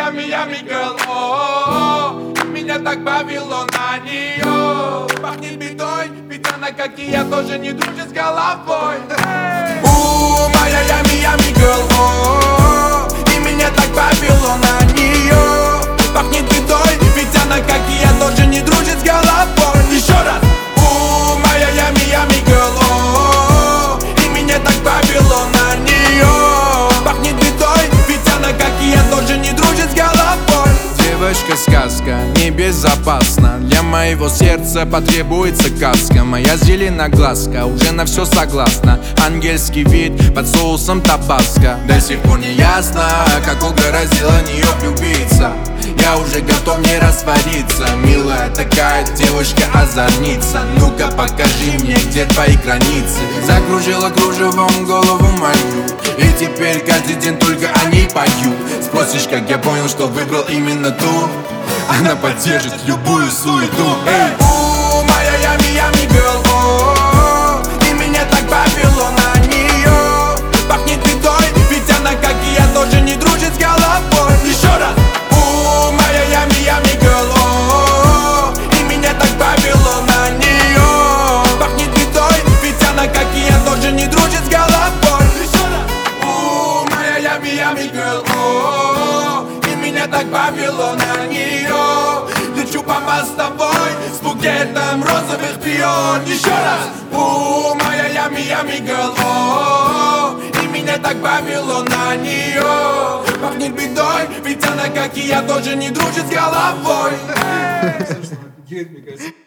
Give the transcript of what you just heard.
Miami girl, о, меня так повело на нее. Пахнет бедой, ведь она, как и я, тоже не дружит с головой. Моя Miami girl, о, и меня так повело на нее. Пахнет бедой, ведь она, как и я, тоже не дружит с головой. Еще раз. Моя Miami girl, о, и меня так повело на нее. Пахнет бедой, ведь она, как и я, тоже не дружит с головой. Девочка-сказка, небезопасна. Для моего сердца потребуется каска. Моя зеленоглазка уже на все согласна. Ангельский вид под соусом табаско. До сих пор не ясно, как угораздило нее влюбиться. Я уже готов не раствориться. Милая такая девушка-озорница. Ну-ка покажи мне, где твои границы. Закружила кружевом голову мою, и теперь каждый день только о ней пою. Спросишь, как я понял, что выбрал именно ту. Она поддержит любую суету. Моя Miami girl, о, и меня так повело на нее. Пахнет бедой, ведь она, как и я, тоже не дружит с головой. Еще раз. Моя Miami girl, о, и меня так повело на нее. Пахнет бедой, ведь она, как и я, тоже не дружит с головой. Еще раз. Моя Miami girl, о, и меня так повело на нее. Лечу по мостовой с букетом розовых пион. Еще раз. Моя Miami girl, о, и меня так повело на нее. Пахнет бедой, ведь она, как и я, тоже не дружит с головой.